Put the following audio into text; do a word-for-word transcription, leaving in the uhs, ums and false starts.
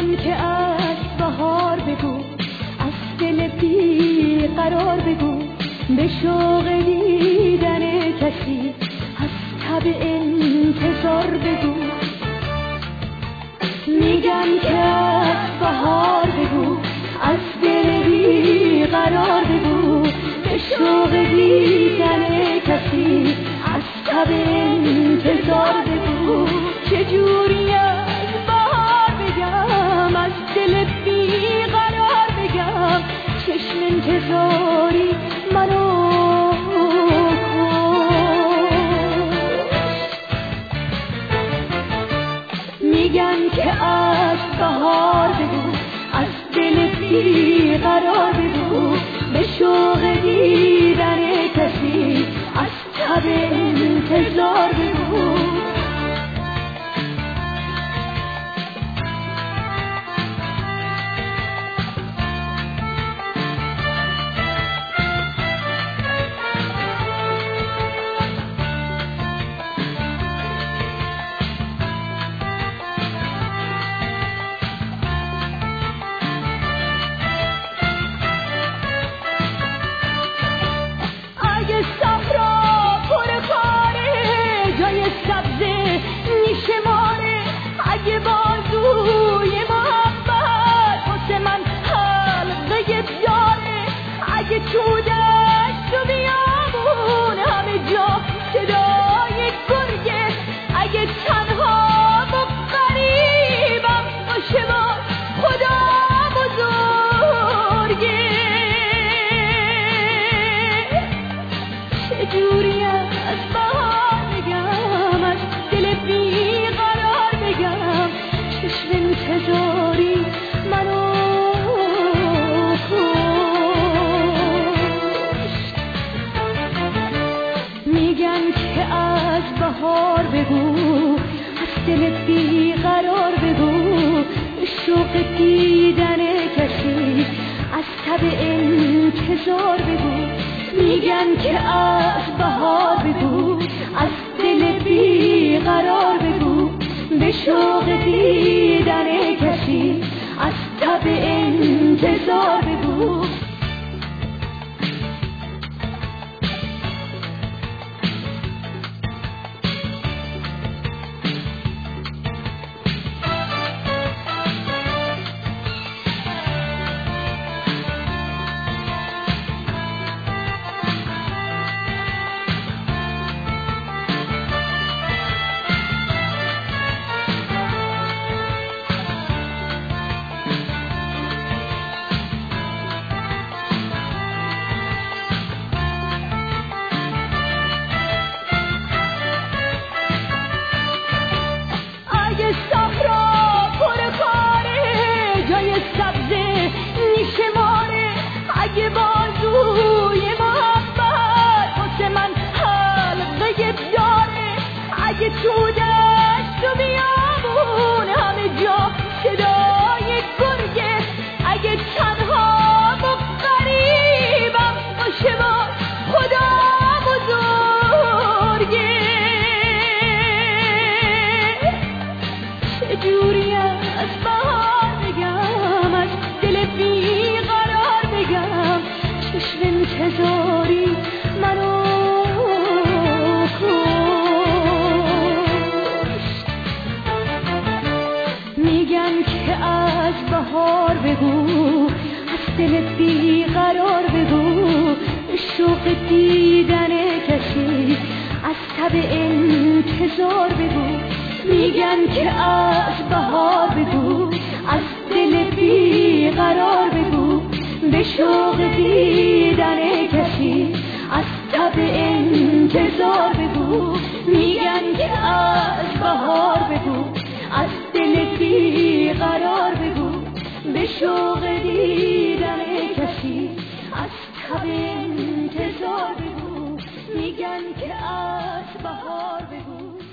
میگن که از بهار بگو، از دل بی قرار بگو، به شوق دیدن کسی از تب انتظار بگو. میگن که از بهار بگو، از دل بی قرار بگو، به شوق دیدن کسی از تب انتظار بگو. چجوری از بهار بگم، از دل بی قرار بگم، چشم انتظاری منو میگن که از بهار بگو، از دل بی قرار بگو، به شوق دیدن کسی از تب انتظار بگو. اگه بازوی محبت واسه من حلقه بیاره، اگه تو دشت و بیابون همه جا صدای گرگه، اگه تنها و غریبم باشه با خدا بزرگه. چجوری از بهار بگم، از دل بی چشم انتظاری منو کشت. میگن که از بهار بگو، از دل بی قرار بگو، شوق دیدن کسی از تب انتظار بگو. میگن که از بهار بگو، از دل بی قرار بگو، به شوق دیدن کسی از تب انتظار بگو. اگه بازوی محبت واسه من حلقه بیاره، اگه تو دشت و بیابون همه جا صدای گرگه، اگه تنها و غریبم باشه با خدا بزرگه. چجوری از بهار بگم، از دل بی چشم انتظاری منو کشت. میگن که از بهار بگو، از دل بی قرار بگو، شوق دیدن کسی از تب انتظار بگو. میگن که از بهار بگو، از دل بی قرار بگو، به شوق دیدن کسی از تب انتظار بگو. میگن که از بهار بگو، از دل بی قرار بگو، به شوق دیدن کسی از تب انتظار بگو. میگن که از بهار بگو،